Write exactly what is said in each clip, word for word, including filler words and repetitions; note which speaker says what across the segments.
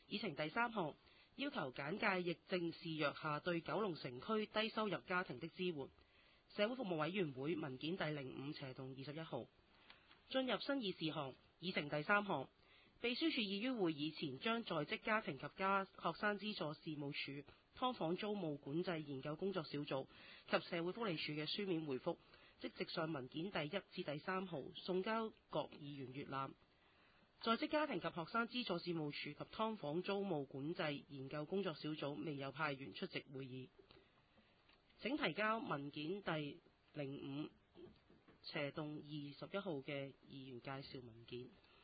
Speaker 1: 議程第三項，要求簡介疫症肆虐下對九龍城區低收入家庭的支援。社會服務委員會文件第零五斜動二十一號。進入新議事項，議程第三項，秘書處已於會議前將在職家庭及家學生資助事務處、劏房租務管制研究工作小組及社會福利署嘅書面回覆，即直上文件第一至第三號送交各議員閱覽。在職家庭及學生資助事務處及劏房租務管制研究工作小組未有派員出席會議。請提交文件第零五斜動二十一號嘅議員介紹文件。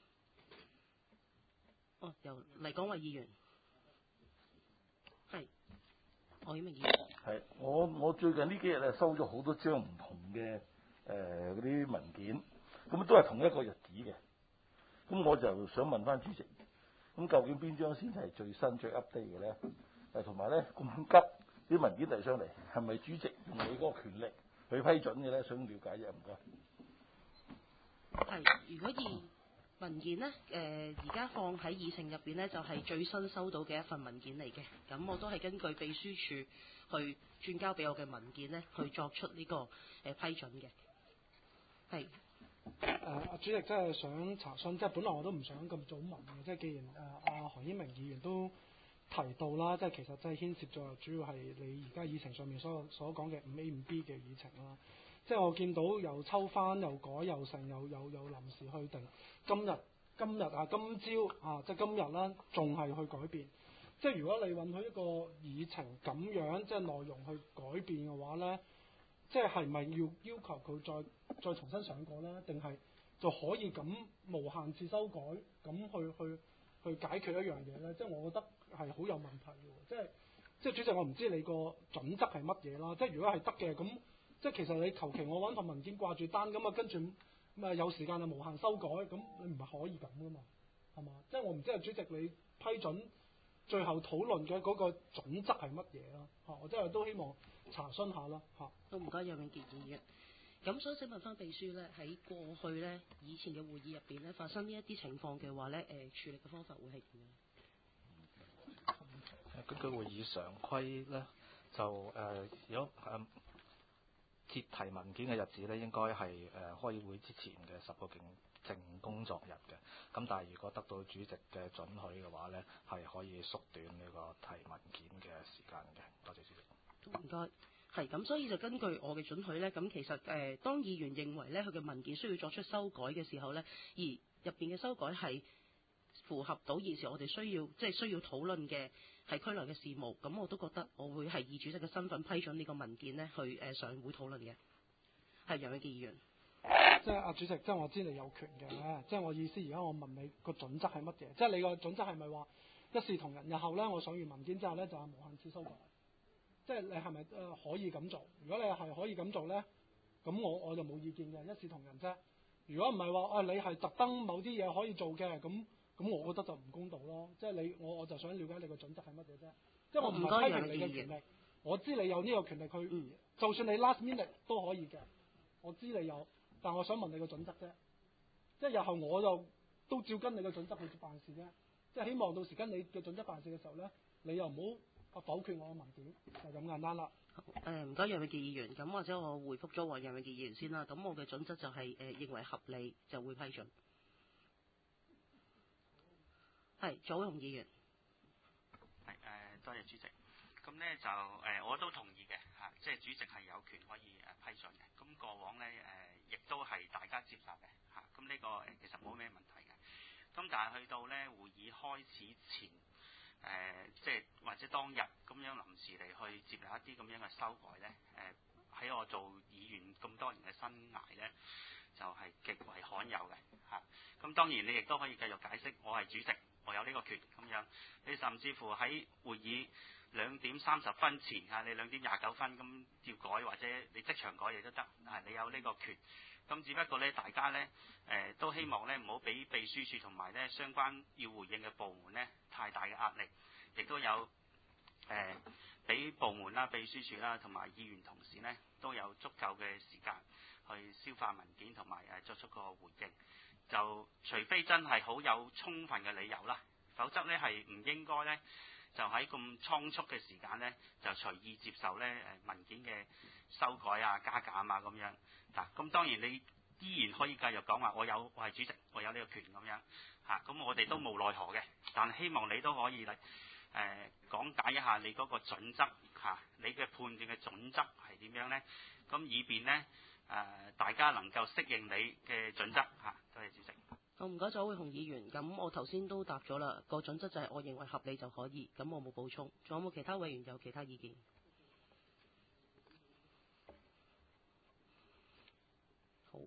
Speaker 1: 哦，由黎廣偉議員。係。何顯明議員。
Speaker 2: 係，我我最近呢幾日咧收咗好多張唔同嘅誒嗰啲文件，咁都係同一個日子嘅。咁我就想問翻主席，咁究竟邊張先係最新最 update 嘅咧？誒同埋咧咁急啲文件遞上嚟，係咪主席用你嗰個權力去批准嘅咧？想了解啫，唔該。
Speaker 1: 係，如果以文件呢，誒而家放喺議程入邊呢，就係、是、最新收到嘅一份文件嚟嘅。咁我都係根據秘書處去轉交俾我嘅文件呢，去作出呢、這個誒、呃、批准嘅。係。
Speaker 3: 誒阿、呃、主席真係想查詢，即係本來我都唔想咁早問嘅，即係既然誒阿、呃、何顯明議員都提到啦，即係其實即係牽涉咗主要係你而家議程上面所有所講嘅五 A 五 B 嘅議程啦。即係我見到又抽翻又改又成又又又臨時去定，今日今日啊今朝啊即係今日啦，仲係去改變。即係如果你允許一個議程咁樣即係內容去改變嘅話咧，即係係咪要要求佢再再重新上過咧？定係就可以咁無限次修改咁去去去解決一樣嘢咧？即係我覺得係好有問題嘅。即係即係主席，我唔知你個準則係乜嘢啦。即係如果係得嘅咁。即係其實你求其我揾份文件掛住單咁啊，跟住咁啊有時間就無限修改，咁你唔係可以咁噶嘛？係嘛？即係我唔知係主席你批准最後討論嘅嗰個準則係乜嘢啦？嚇，我真係都希望查詢下啦嚇。
Speaker 1: 都唔該，楊永傑議員。咁所以請問翻秘書咧，喺過去咧以前嘅會議入邊咧發生呢一啲情況嘅話咧，誒、呃、處理嘅方法會係點樣？
Speaker 4: 根據會議常規咧，就誒、呃、如果誒。呃接提文件嘅日子咧，應該係誒、呃、開會之前嘅十個正工作日嘅。咁但係如果得到主席嘅准許嘅話咧，係可以縮短呢個提文件嘅時間嘅。多謝主席。
Speaker 1: 唔該。係咁，所以就根據我嘅准許咧，咁其實誒、呃、當議員認為咧佢嘅文件需要作出修改嘅時候咧，而入邊嘅修改係符合到現時我哋需要即係需要討論嘅係區內嘅事務，咁我都覺得我會係以主席嘅身份批准呢個文件呢去誒、呃、上會討論嘅。係楊永傑議員。
Speaker 3: 即係阿主席，即係我知你有權嘅，即係我意思而家我問你個準則係乜嘢？即係你個準則係咪話一視同仁？日後咧我上完文件之後咧就係無限次修改。即係你係咪誒可以咁做？如果你係可以咁做咧，咁我我就冇意見嘅，一視同仁啫。如果唔係話啊，你係特登某啲嘢可以做嘅，咁咁我覺得就唔公道咯。即係你我我就想了解你個準則係乜嘢啫。即係我唔係批評你嘅權力，我知你有呢個權力去，
Speaker 1: 嗯、
Speaker 3: 就算你 last minute 都可以嘅。我知你有，但我想問你個準則啫。即係日後我就都照跟你個準則去辦事啫。即係希望到時跟你嘅準則辦事嘅時候咧，你又唔好否決我嘅文件，就咁簡單啦。
Speaker 1: 誒唔該，楊永傑議員，咁或者我回覆咗黃楊永傑議員先啦。咁我嘅準則就係、是、誒、呃、認為合理就會批准。係，左雄議員。
Speaker 5: 係誒、呃，多謝主席。咁咧就誒、呃，我都同意嘅嚇、啊，即係主席係有權可以誒、呃、批准嘅。咁過往咧誒，亦、呃、都係大家接受嘅嚇。咁、啊、呢、這個誒、呃、其實冇咩問題嘅。咁但係去到咧會議開始前。誒、呃，即係或者當日咁樣臨時嚟去接納一啲咁樣嘅修改咧，誒、呃、喺我做議員咁多年嘅生涯咧，就係、是、極為罕有嘅嚇。咁、啊、當然你亦都可以繼續解釋，我係主席，我有呢個權咁樣。你甚至乎喺會議兩點三十分前啊，你兩點廿九分咁要改，或者你即場改亦都得，啊你有呢個權。咁只不過咧，大家咧誒、呃、都希望咧唔好俾秘書處同埋咧相關要回應嘅部門咧太大嘅壓力，亦都有誒俾、呃、部門啦、秘書處啦同埋議員同事咧都有足夠嘅時間去消化文件同埋誒作出個回應。就除非真係好有充分嘅理由啦， 否則咧係唔應該咧就喺咁倉促嘅時間咧就隨意接受咧誒文件嘅修改啊、加減啊咁樣嗱。咁當然你依然可以繼續講話，我有我係主席，我有呢個權咁樣嚇。咁、啊、我哋都無奈何嘅，但希望你都可以嚟誒、呃、講解一下你嗰個準則嚇、啊，你嘅判斷嘅準則係點樣咧？咁以便咧誒、呃、大家能夠適應你嘅準則嚇。多謝主席。
Speaker 1: 好，唔該咗，會紅議員。咁我頭先都答咗啦，個準則就係我認為合理就可以，咁我冇補充。仲有冇其他委員有其他意見？好，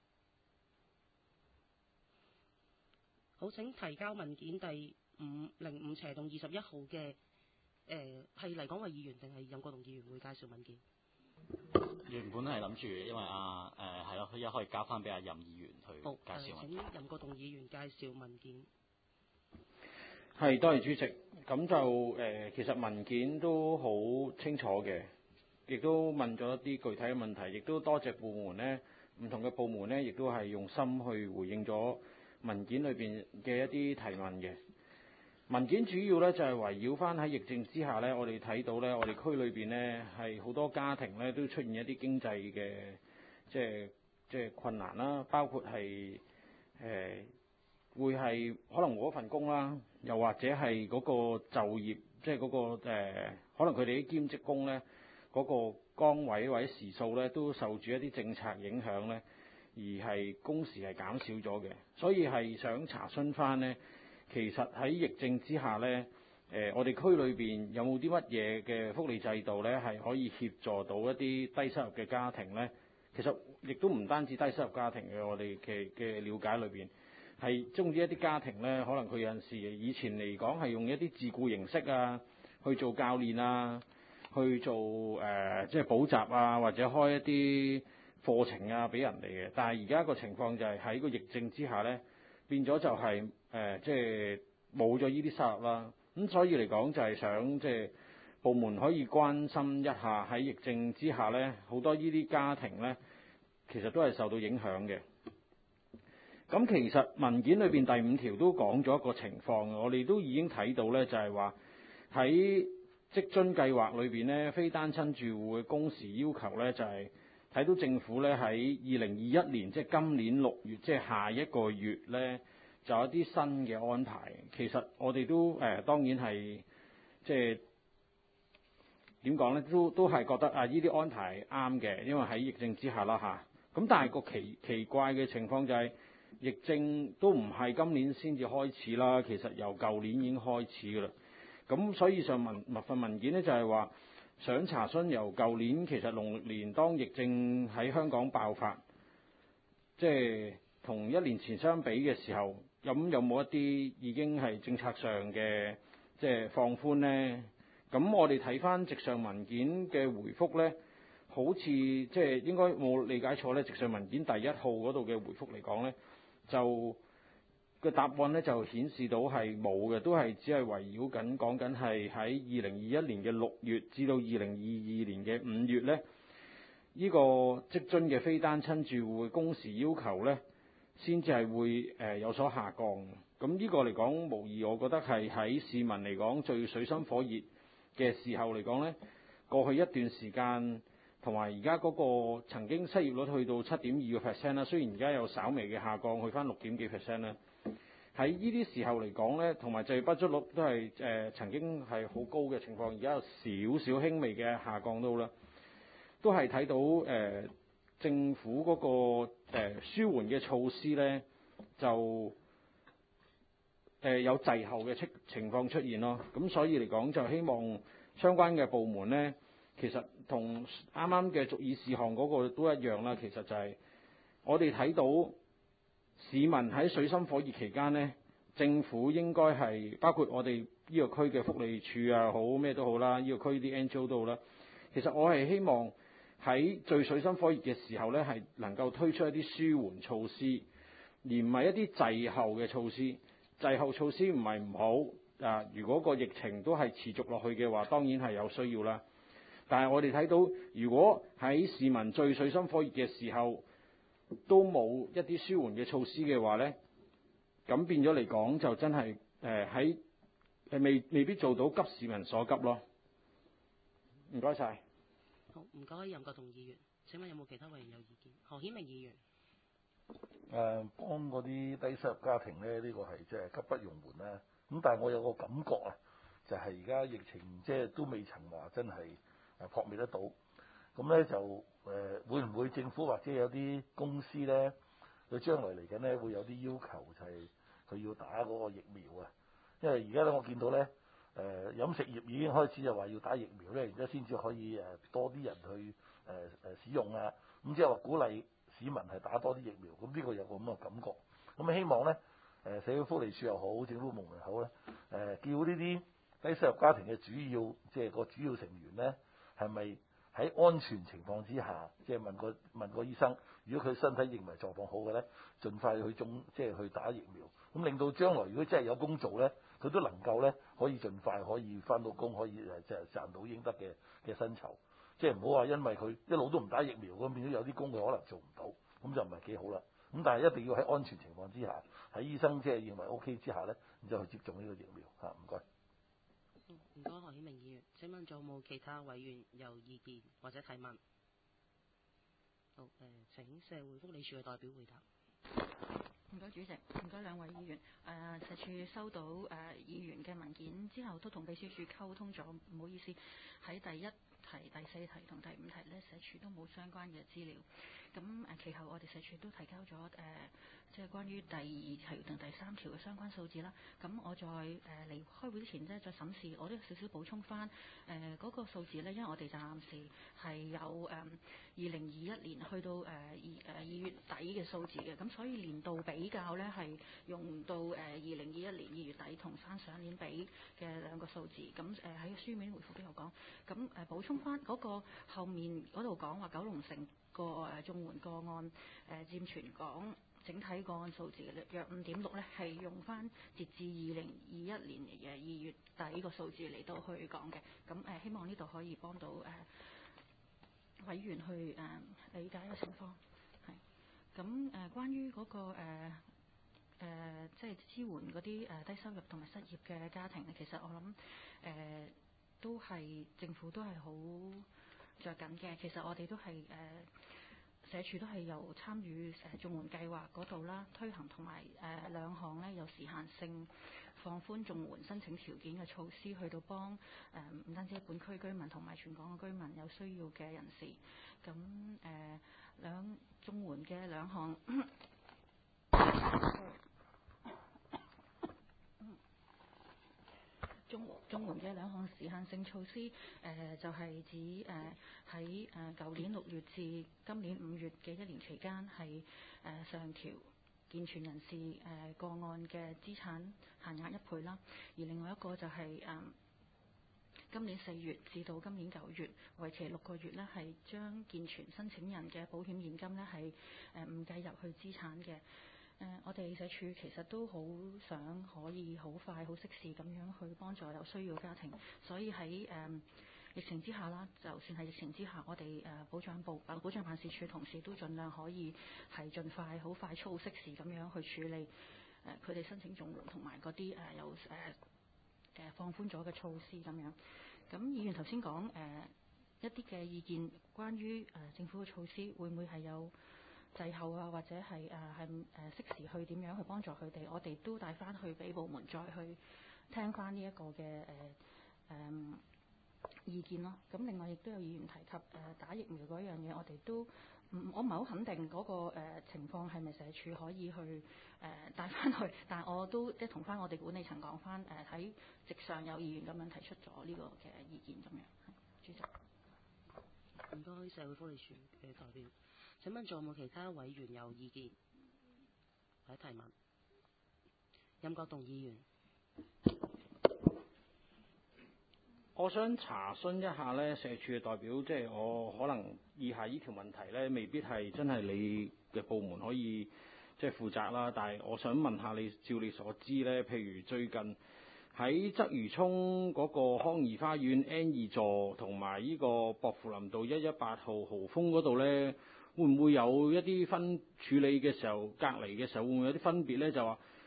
Speaker 1: 好，請提交文件第五零五斜棟二十一號嘅誒係黎廣惠議員定係任國龍議員會介紹文件？
Speaker 6: 原本係諗住，因為啊誒係咯，佢一可以交翻俾阿任議員去
Speaker 1: 好，
Speaker 6: 介紹文件。
Speaker 1: 請任國龍議員介紹文件。
Speaker 7: 係，多謝主席。咁就誒、呃，其實文件都好清楚嘅，亦都問咗一啲具體嘅問題，亦都多謝部門呢，唔同嘅部門呢，亦都係用心去回應咗文件裏邊嘅一啲提問嘅。文件主要咧就係圍繞翻喺疫症之下咧，我哋睇到咧，我哋區裏邊咧係好多家庭咧都出現一啲經濟嘅即係即係困難啦，包括係誒、呃、會係可能冇一份工啦，又或者係嗰個就業即係嗰個、呃、可能佢哋啲兼職工咧嗰個崗位或者時數咧都受住一啲政策影響咧，而係工時係減少咗嘅，所以係想查詢翻咧。其實喺疫症之下呢，誒、呃、我哋區裏邊有冇啲乜嘢嘅福利制度呢？係可以協助到一啲低收入嘅家庭呢？其實亦都唔單止低收入家庭嘅，我哋嘅嘅了解裏邊係中意一啲家庭呢，可能佢有陣時以前嚟講係用一啲自僱形式啊，去做教練啊，去做誒即係補習啊，或者開一啲課程啊俾人哋嘅。但係而家個情況就係喺個疫症之下呢，變咗就係、是。誒、呃，即係冇咗呢啲收入啦，咁所以嚟講就係想即係部門可以關心一下喺疫症之下呢，好多呢啲家庭呢，其實都係受到影響嘅。咁其實文件裏邊第五條都講咗一個情況，我哋都已經睇到呢，就係話喺職津計劃裏邊呢，非單親住戶嘅工時要求呢，就係、是、睇到政府呢喺二零二一年，即係今年六月，即係下一個月呢。就有啲新嘅安排，其實我哋都誒、呃、當然係即係點講呢？都都係覺得啊，呢啲安排啱嘅，因為喺疫症之下啦嚇。咁、啊、但係個奇奇怪嘅情況就係、是、疫症都唔係今年先至開始啦，其實由舊年已經開始㗎啦。咁所以上文物份文件呢，就係話想查詢由舊年其實農曆年當疫症喺香港爆發，即係同一年前相比嘅時候。咁有冇一啲已經係政策上嘅即係放寬呢？咁我哋睇翻直上文件嘅回覆呢，好似即係應該冇理解錯呢。直上文件第一號嗰度嘅回覆嚟講呢，就個答案呢就顯示到係冇嘅，都係只係圍繞緊講緊係喺二零二一年嘅六月至到二零二二年嘅五月呢，呢、呢個職津嘅非單親住戶嘅工時要求呢，先至係會誒、呃、有所下降。咁呢個嚟講，無疑我覺得係喺市民嚟講最水深火熱嘅時候嚟講呢，過去一段時間同埋而家嗰個曾經失業率去到七點二個 percent 啦，雖然而家有稍微嘅下降，去翻六點幾 percent 啦。喺呢啲時候嚟講呢，同埋就業不足率都係誒、呃、曾經係好高嘅情況，而家有少少輕微嘅下降到啦，都係睇到誒。呃政府嗰、那個誒、呃、舒緩嘅措施呢，就誒、呃、有滯後嘅情情況出現咯。咁所以嚟講，就希望相關嘅部門呢，其實同啱啱嘅逐議事項嗰個都一樣啦。其實就係我哋睇到市民喺水深火熱期間呢，政府應該係包括我哋呢個區嘅福利署啊，好咩都好啦，呢、這個區啲 N G O 都好啦。其實我係希望。喺最水深火熱嘅時候呢，係能夠推出一啲舒緩措施，而唔係一啲滯後嘅措施。滯後措施唔係唔好啊！如果個疫情都係持續落去嘅話，當然係有需要啦。但係我哋睇到，如果喺市民最水深火熱嘅時候都冇一啲舒緩嘅措施嘅話呢，咁變咗嚟講就真係誒喺誒未未必做到急市民所急咯。唔該晒。
Speaker 1: 好，唔該任國棟議員。請問有冇其他委員有意見？何顯明議員。
Speaker 2: 誒幫嗰啲低收入家庭咧，呢、這個係即係急不容緩啦。咁但係我有個感覺啊，就係而家疫情即係都未曾話真係誒撲滅得到。咁咧就誒、呃、會唔會政府或者有啲公司咧，佢將來嚟緊咧會有啲要求，就係佢要打嗰個疫苗啊？因為而家咧我見到咧誒、呃、飲食業已經開始就話要打疫苗咧，然之後先至可以誒多啲人去誒誒、呃、使用啊。咁即係話鼓勵市民係打多啲疫苗，咁呢個有個咁嘅感覺。咁希望咧誒社會福利署又好，政府部門又好咧誒叫呢啲低收入家庭嘅主要即係個主要成員咧，係咪喺安全情況之下，即係問個問個醫生，如果佢身體認為狀況好嘅咧，盡快去種即係去打疫苗，咁令到將來如果真係有工做咧，佢都能夠咧可以盡快可以返到工，可以誒即係賺到應得嘅嘅薪酬。即係唔好話因為佢一路都唔打疫苗，咁變咗有啲工佢可能做唔到，咁就唔係幾好啦。咁但係一定要喺安全情況之下，喺醫生即係認為 O K 之下咧，然之後去接種呢個疫苗嚇。唔該。
Speaker 1: 唔該何顯明議員。請問仲有冇其他委員有意見或者提問？好誒、呃，請社會福利署嘅代表回答。
Speaker 8: 唔該主席，唔該兩位議員。誒、呃，社署收到誒、呃、議員嘅文件之後，都同秘書處溝通咗。唔好意思，喺第一題、第四題同第五題咧，社署都冇相關嘅資料。咁誒、呃，其後我哋社署都提交咗誒、呃，即係關於第二條同第三條嘅相關數字啦。咁我再誒嚟、呃、開會之前咧，再審視，我都有少少補充翻誒嗰個數字咧，因為我哋暫時係有誒二零二一年去到誒二誒二月底嘅數字嘅，咁所以年度比較咧係用到誒二零二一年二月底同翻上年比嘅兩個數字。咁誒喺書面回覆都有講。咁誒、呃、補充翻嗰個後面嗰度講話九龍城個誒綜援個案誒、呃、佔全港整體個案數字嘅約五點六咧，係用翻截至二零二一年嘅二月底個數字嚟到去講嘅。咁誒、呃、希望呢度可以幫到誒、呃、委員去誒、呃、理解個情況。係咁誒，關於嗰、那個誒誒、呃呃、即係支援嗰啲誒低收入同埋失業嘅家庭咧，其實我諗誒、呃、都係政府都係好着緊嘅。其實我哋都係誒。呃社署都係由參與誒綜援計劃嗰度啦，推行同埋誒兩項咧有時限性放寬綜援申請條件嘅措施，去到幫誒唔單止係本區居民同埋全港嘅居民有需要嘅人士。咁誒兩綜援嘅兩項。綜綜援嘅兩項時限性措施，誒、呃、就係、是、指誒喺誒舊年六月至今年五月嘅一年期間，係誒、呃、上調健全人士誒、呃、個案嘅資產限額一倍啦。而另外一個就係、是、誒、呃、今年四月至到今年九月，為期六個月咧，係將健全申請人嘅保險現金咧係誒唔計入去資產嘅。誒、呃，我哋社署其實都好想可以好快、好適時咁樣去幫助有需要嘅家庭，所以喺誒、呃、疫情之下啦，就算係疫情之下，我哋誒、呃、保障部、保障辦事處同事都盡量可以係盡快、好快速、好適時咁樣去處理誒佢哋申請綜援同埋嗰啲誒有誒誒、呃、放寬咗嘅措施咁樣。咁議員頭先講誒一啲嘅意見，關於誒、呃、政府嘅措施會唔會係有滯後啊，或者係誒係誒適時去點樣去幫助佢哋，我哋都帶翻去俾部門再去聽翻呢一個嘅誒誒意見咯。咁另外亦都有議員提及誒、呃、打疫苗嗰樣嘢，我哋都唔我唔係好肯定嗰、那個、呃、情況係咪社署可以去誒、呃、帶翻去，但係我都即係同翻我哋管理層講翻誒喺席上有議員咁樣提出咗呢個嘅意見咁樣。主席，
Speaker 1: 唔該社會福利署嘅代表。請問仲有冇其他委員有意見或者提問？任國棟議員，
Speaker 7: 我想查詢一下咧，社署嘅代表，即係我可能以下呢條問題咧，未必係真係你嘅部門可以即係負責啦。但係我想問下你，照你所知咧，譬如最近喺鰂魚涌嗰個康怡花園 N 二座同埋呢個薄扶林道一一八號豪峰嗰度咧，會唔會有一啲分處理嘅時候，隔離嘅時候會唔會有啲分別咧？就話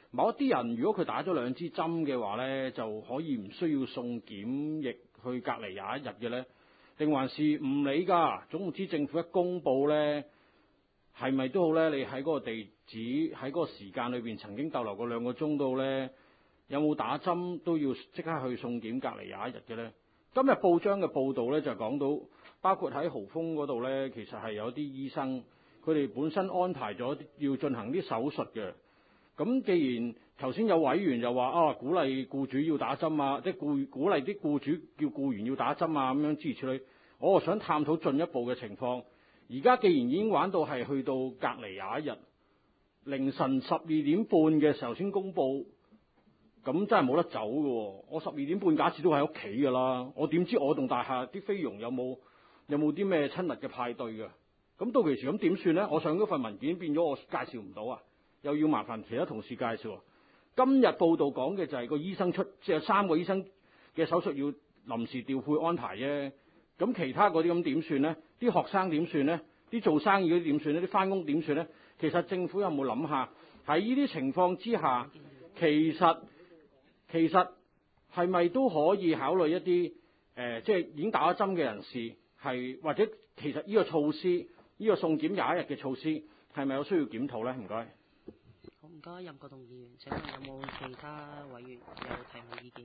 Speaker 7: 某一啲人如果佢打咗兩支針嘅話呢，就可以唔需要送檢疫去隔離廿一日嘅呢？定還是唔理㗎？總言之，政府一公佈呢，係咪都好呢？你喺嗰個地址喺嗰個時間裏邊曾經逗留過兩個鐘度呢，有冇打針都要即刻去送檢隔離廿一日嘅呢？今日報章嘅報導呢，就講到，包括喺豪豐嗰度呢，其實係有啲醫生佢哋本身安排咗要進行啲手術嘅。咁既然頭先有委員又話啊，鼓勵僱主要打針啊，即係鼓鼓勵啲僱主叫僱員要打針啊，咁樣諸如此類，我想探討進一步嘅情況。而家既然已經玩到係去到隔離廿一日，凌晨十二點半嘅時候先公佈，咁真係冇得走嘅喎。我十二點半假設都喺屋企㗎啦，我點知我棟大廈啲菲傭有冇有冇啲咩親密嘅派對㗎？咁到其時咁點算呢？我上嗰份文件變咗我介紹唔到啊！又要麻煩其他同事介紹。今日報道講嘅就係個醫生出，即係有三個醫生嘅手術要臨時調配安排啫。咁其他嗰啲咁點算呢？啲學生點算呢？啲做生意嗰啲點算呢？啲返工點算呢？其實政府有冇諗下喺呢啲情況之下，其實其實係咪都可以考慮一啲誒、呃，即係已經打咗針嘅人士係，或者其實呢個措施，呢、呢個送檢廿一日嘅措施係咪有需要檢討呢？唔該。
Speaker 1: 好，唔該，任國棟議員，請問有冇其他委員有提問意見？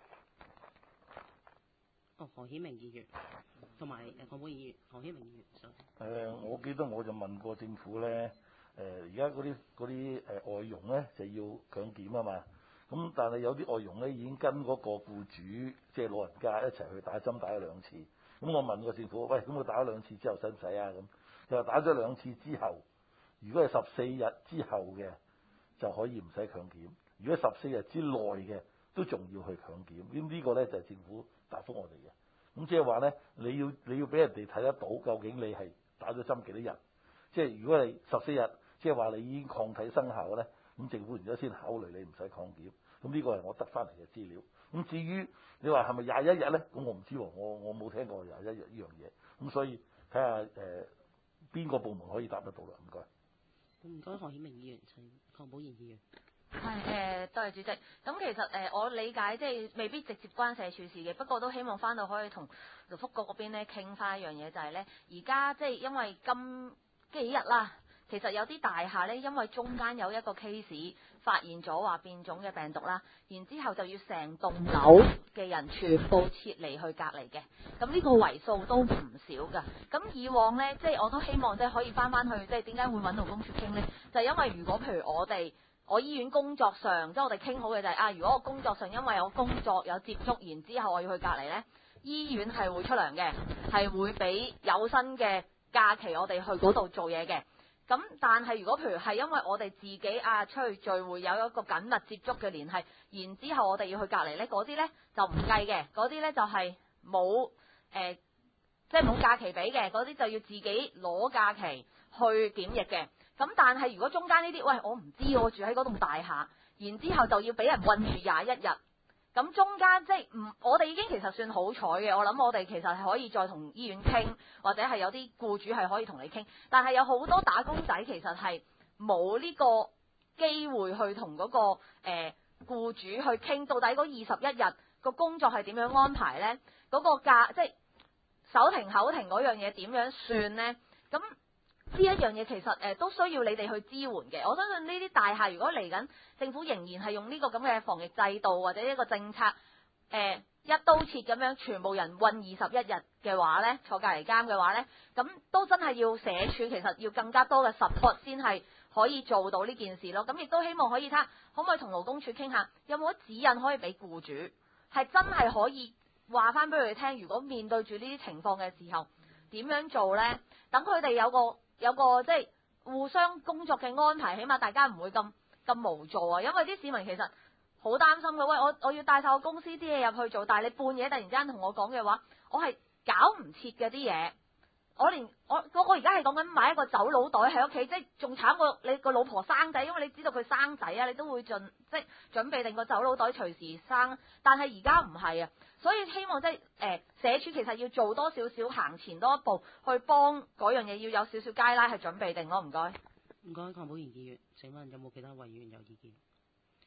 Speaker 1: 哦，何顯明議員同埋誒鄺寶議員，何顯明議員想。誒、
Speaker 2: 呃，我記得我就問過政府咧，誒而家嗰啲嗰啲誒外傭咧就要強檢啊嘛，咁但係有啲外傭咧已經跟嗰個僱主即係老人家一齊去打針打咗兩次，咁我問過政府，喂，咁我打咗兩次之後使唔使啊？咁就話打咗兩次之後，如果係十四日之後嘅，就可以唔使強檢，如果十四日之內嘅都仲要去強檢，咁呢個咧就係政府答覆我哋嘅。咁即係話咧，你要你要俾人哋睇得到究竟你係打咗針幾多日，即係如果係十四日，即係話你已經抗體生效咧，咁政府然之後先考慮你唔使抗檢。咁呢個係我得翻嚟嘅資料。咁至於你話係咪廿一日咧？咁我唔知喎，我我冇聽過廿一日呢樣嘢。咁所以睇下誒邊個部門可以答得到啦。唔該。
Speaker 1: 唔該，何顯明議員，請鄺寶賢議員。
Speaker 8: 係誒，多謝主席。咁其實誒、呃，我理解即係未必直接關社署事嘅，不過都希望翻到可以同勞福局嗰邊咧傾翻一樣嘢，就係咧而家即係因為今幾日啦，其實有啲大廈咧，因為中間有一個 case 發現咗話變種嘅病毒啦，然之後就要成棟樓嘅人全部撤離去隔離嘅。咁呢個為數都唔少㗎。咁以往咧，即係我都希望即係可以翻翻去，即係點解會揾勞工處傾咧？就係因為如果譬如我哋我醫院工作上，即係我哋傾好嘅就係、是、啊，如果我工作上因為我工作有接觸，然之後我要去隔離呢，醫院係會出糧嘅，係會俾有薪嘅假期我哋去嗰度做嘢嘅。咁但係如果譬如係因為我哋自己啊出去聚會有一個緊密接觸嘅聯繫，然之後我哋要去隔離呢，嗰啲呢就唔計嘅，嗰啲呢就係冇誒，即係冇假期俾嘅，嗰啲就要自己攞假期去檢疫嘅。咁但係如果中間呢啲，喂，我唔知我住喺嗰棟大廈，然之後就要俾人韞住廿一日，咁中間即係唔，我哋已經其實算好彩嘅。我諗我哋其實係可以再同醫院傾，或者係有啲僱主係可以同你傾。但係有好多打工仔其實係冇呢個機會去同嗰、嗰個誒、呃、僱主去傾，到底嗰二十一日個工作係點樣安排呢？嗰、嗰個假即係手停口停嗰樣嘢點樣算呢？咁呢一樣嘢其實誒、呃、都需要你哋去支援嘅。我相信呢啲大廈如果嚟緊政府仍然係用呢個咁嘅防疫制度或者一個政策誒、呃、一刀切咁樣全部人韞二十一日嘅話呢，坐隔離監嘅話呢，咁都真係要社署其實要更加多嘅 support 先係可以做到呢件事咯。咁亦都希望可以睇下可唔可以同勞工處傾下，有冇指引可以俾僱主係真係可以話翻俾佢哋聽，如果面對住呢啲情況嘅時候點樣做呢？等佢哋有個有個即係互相工作嘅安排，起碼大家唔會咁咁無助啊！因為啲市民其實好擔心嘅，喂，我我要帶晒我公司啲嘢入去做，但係你半夜突然之間同我講嘅話，我係搞唔切嘅啲嘢。我連我我我而家係講緊買一個走佬袋喺屋企，即係仲慘過你個老婆生仔，因為你知道佢生仔啊，你都會盡即係準備定個走佬袋隨時生。但係而家唔係啊，所以希望即係誒社署其實要做多少少行前多一步，去幫嗰樣嘢要有少少街拉係準備定咯。唔該。
Speaker 1: 唔該，鄺寶賢議員，請問有冇其他委員有意見？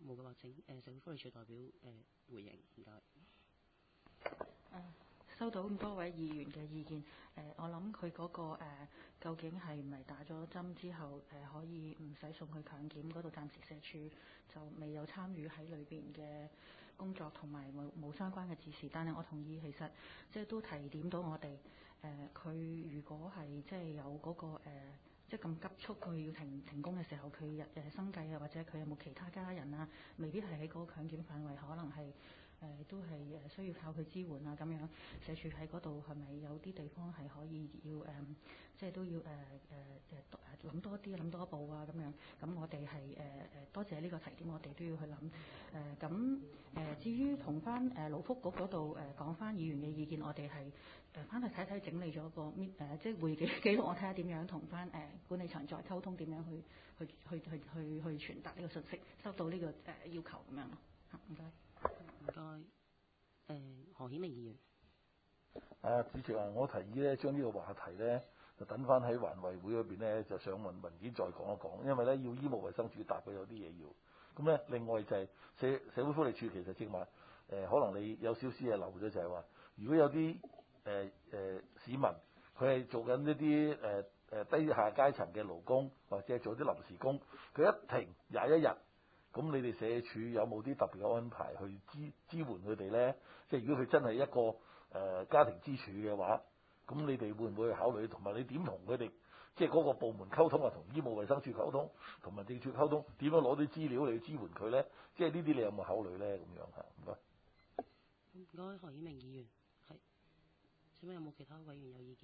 Speaker 1: 冇嘅話，請誒社會福利署代表誒、呃、回應，唔該。
Speaker 8: 誒收到咁多位議員嘅意見，誒、呃、我諗佢嗰個、呃、究竟係唔係打咗針之後誒、呃、可以唔使送去強檢嗰度，暫時社署就未有參與喺裏邊嘅工作同埋冇冇相關嘅指示，但係我同意其實即係都提點到我哋誒佢如果係即係有嗰、那個、呃、即係咁急促佢要停停工嘅時候，佢日誒生計啊或者佢有冇其他家人啊，未必係喺嗰個強檢範圍，可能係。誒、呃、都係誒需要靠佢支援啊咁樣，社署喺嗰度係咪有啲地方係可以要誒、呃，即係都要誒誒誒誒諗多啲諗多一步啊咁樣，咁我哋係誒誒多謝呢個提點，我哋都要去諗誒咁誒。至於同翻誒勞福局嗰度誒講翻議員嘅意見，我哋係誒翻去睇睇整理咗個誒、呃、即係會議記錄，我睇下點樣同翻誒管理層再溝通，點樣去去去去去去傳達呢個信息，收到呢、這個誒、呃、要求咁樣咯嚇，唔該。
Speaker 1: 唔該，誒、呃、何顯明議員。
Speaker 2: 啊，主席啊，我提議咧，將呢個話題咧，就等翻喺環衞會嗰邊咧，就上文文件再講一講，因為咧要醫務衛生署答嘅有啲嘢要。咁咧，另外就係社社會福利署其實正話誒，可能你有少少嘢漏咗，就係話，如果有啲誒誒市民，佢係做緊一啲誒誒低下階層嘅勞工，或者係做啲臨時工，佢一停廿一日。咁你哋社署有冇啲特別嘅安排去支支援佢哋咧？即係如果佢真係一個誒、呃、家庭支柱嘅話，咁你哋會唔會去考慮？同埋你點同佢哋即係嗰個部門溝通啊？同醫務衛生署溝通，同民政處溝通，點樣攞啲資料嚟支援佢咧？即係呢啲你有冇考慮咧？咁樣嚇，唔該。
Speaker 1: 唔該，何顯明議員，係。請問有冇其他委員有意見？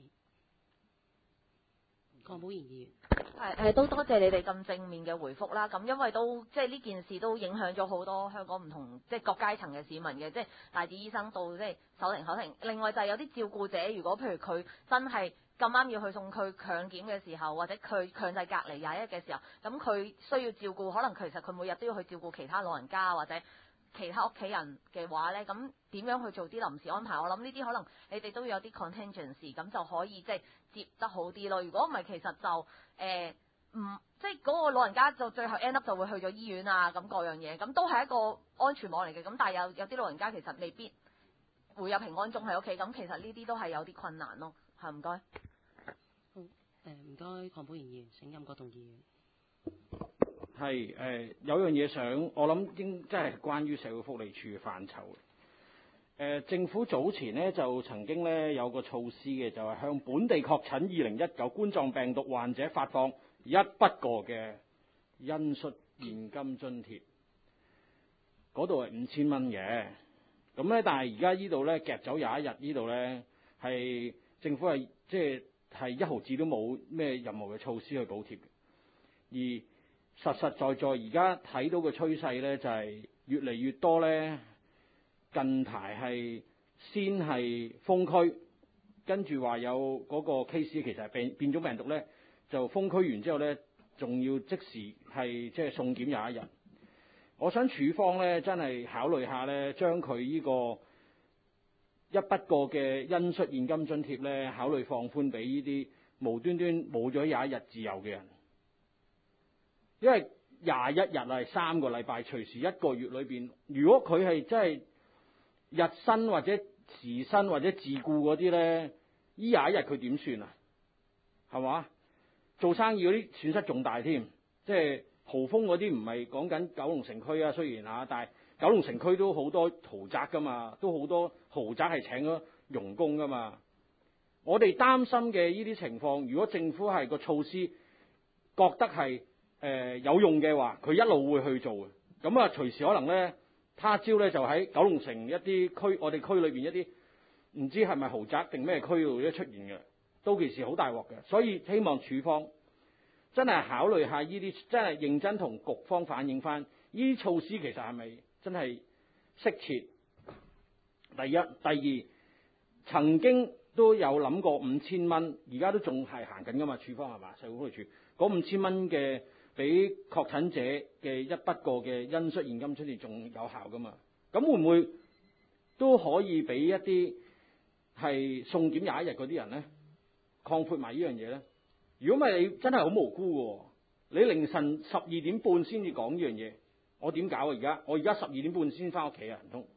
Speaker 1: 鄺寶賢議員。
Speaker 9: 係誒，都多謝你哋咁正面嘅回覆啦。咁因為都即係呢件事都影響咗好多香港唔同即係各階層嘅市民嘅，即係大至醫生到即係手停口停。另外就係有啲照顧者，如果譬如佢真係咁啱要去送佢強檢嘅時候，或者佢強制隔離廿一日嘅時候，咁佢需要照顧，可能其實佢每日都要去照顧其他老人家或者其他屋企人嘅話咧，咁點樣去做啲臨時安排？我諗呢啲可能你哋都要有啲 contingency， 咁就可以即係接得好啲咯。如果唔係，其實就誒唔、呃、即係嗰個老人家就最後 end up 就會去咗醫院啊，咁各樣嘢，咁都係一個安全網嚟嘅。咁但係有有啲老人家其實未必會有平安鐘喺屋企，咁其實呢啲都係有啲困難咯。係唔該。
Speaker 1: 好誒，唔該，鄺寶賢議員，請任國棟議員。
Speaker 7: 係誒、呃、有樣嘢想，我諗應即係關於社會福利署嘅範疇。誒、呃、政府早前呢就曾經呢有個措施嘅，就係向本地確診二零一九冠狀病毒患者發放一筆過嘅恩恤現金津貼，嗰度係五千蚊嘅。咁呢，但係而家呢度呢夾走廿一日呢度呢，係政府係即係係一毫子都冇咩任何嘅措施去補貼嘅，而實實在在而家睇到嘅趨勢咧，就係越嚟越多咧。近排係先係封區，跟住話有嗰個 case 其實係變變種病毒咧，就封區完之後咧，仲要即時係即係送檢廿一日。我想署方咧真係考慮下咧，將佢呢個一筆過嘅恩恤現金津貼咧，考慮放寬俾呢啲無端端冇咗廿一日自由嘅人。因為廿一日係三個禮拜，隨時一個月裏邊，如果佢係真係日薪或者時薪或者自僱嗰啲咧，呢廿一日佢點算啊？係嘛？做生意嗰啲損失仲大添，即係豪峰嗰啲唔係講緊九龍城區啊，雖然嚇，但係九龍城區都好多豪宅噶嘛，都好多豪宅係請咗傭工噶嘛。我哋擔心嘅呢啲情況，如果政府係個措施覺得係誒、呃、有用嘅話，佢一路會去做嘅。咁啊，隨時可能咧，他朝咧就喺九龍城一啲區，我哋區裏邊一啲唔知係咪豪宅定咩區度一出現嘅，都其實好大鑊嘅。所以希望署方真係考慮下呢啲，真係認真同局方反映翻，呢啲措施其實係咪真係適切？第一、第二，曾經都有諗過五千蚊，而家都仲係行緊噶嘛？署方係嘛？社會福利署嗰五千蚊嘅。俾確診者嘅一筆過嘅恩恤現金津貼仲有效噶嘛？咁會唔會都可以俾一啲係送檢廿一日嗰啲人咧，擴闊埋呢樣嘢咧？如果唔係，你真係好無辜嘅喎！你凌晨十二點半先至講呢樣嘢， 我點搞啊？而家我而家十二點半先翻屋企啊，唔通？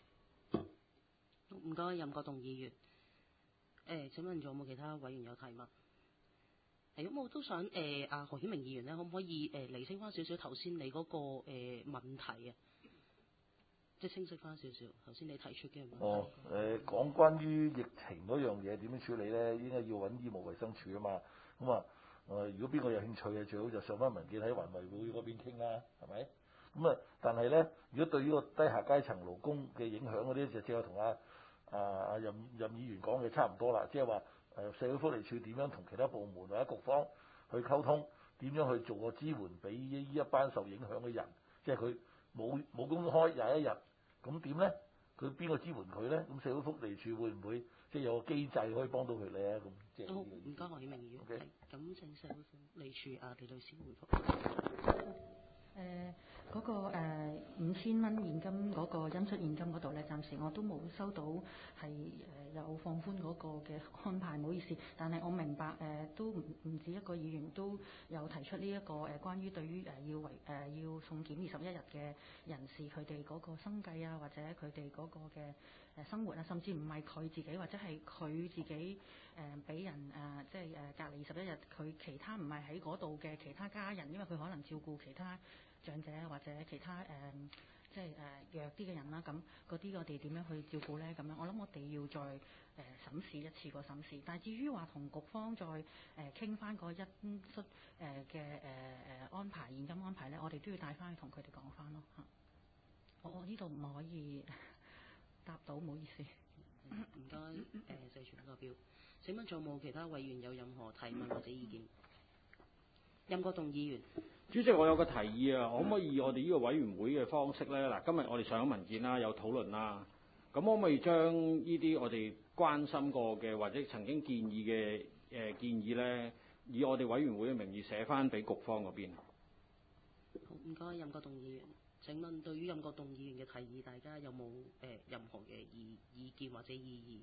Speaker 1: 唔該，任國棟議員。誒、呃，請問仲有冇其他委員有提問？係咁，我都想誒，阿、呃、何顯明議員咧，可唔可以誒釐清翻少少頭先你嗰、那個誒、呃、問題啊？即係清晰翻少少頭先你提出嘅問題。
Speaker 2: 哦，誒、呃、講關於疫情嗰樣嘢點樣處理咧，應該要揾醫務衛生署啊嘛。咁啊，誒如果邊個有興趣嘅，最好就上翻文件喺環衞會嗰邊傾啦，係咪？咁啊，但係咧，如果對呢個低下階層勞工嘅影響嗰啲，就即係同阿啊阿任任議員講嘅差唔多啦，即係話誒社會福利署點樣同其他部門或者局方去溝通，點樣去做個支援俾呢一班受影響嘅人，即係佢冇冇工開廿一日，咁點咧？佢邊個支援佢咧？咁社會福利署會唔會即係有個機制可以幫到佢咧？咁即係
Speaker 1: 好，唔該何顯明議員。
Speaker 2: Okay.
Speaker 1: 係咁，請社會福利署啊李女士回覆。
Speaker 8: 誒嗰、那個誒五千蚊現金嗰個應出現金嗰度咧，暫時我都冇收到係誒、呃、有放寬嗰個嘅安排，唔好意思。但係我明白誒、呃、都唔唔止一個議員都有提出呢、這、一個誒、呃、關於對於誒、呃、要為誒、呃、要送檢二十一日嘅人士佢哋嗰個生計啊，或者佢哋嗰個嘅誒生活啊，甚至唔係佢自己或者係佢自己誒俾、呃、人誒、呃、即係誒隔離二十一日，佢其他唔係喺嗰度嘅其他家人，因為佢可能照顧其他長者或者其他誒、呃、即係誒、呃、弱啲嘅人啦，咁嗰啲我哋點樣去照顧咧？咁樣我諗我哋要再誒、呃、審視一次個審視。但係至於話同局方再誒傾翻嗰一出誒嘅誒誒安排現金安排咧，我哋都要帶翻去同佢哋講翻咯嚇。我我呢度唔可以答到，唔好意思。
Speaker 1: 唔該誒，謝全個表。請問仲有冇其他委員有任何提問或者意見？任國棟議員。
Speaker 7: 主席，我有個提議啊，可唔可以以我哋呢個委員會嘅方式咧？嗱，今日我哋上咗文件啦，有討論啦，咁可唔可以將呢啲我哋關心過嘅或者曾經建議嘅誒、呃、建議咧，以我哋委員會嘅名義寫翻俾局方嗰邊？
Speaker 1: 好，唔該，任國棟議員。請問對於任國棟議員嘅提議，大家有冇誒、呃、任何嘅意意見或者異議？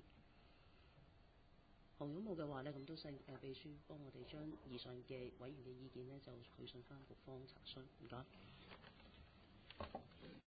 Speaker 1: 好，如果冇嘅話咧，咁都請誒秘書幫我哋將以上嘅委員嘅意見咧，就去信翻局方查詢。唔該。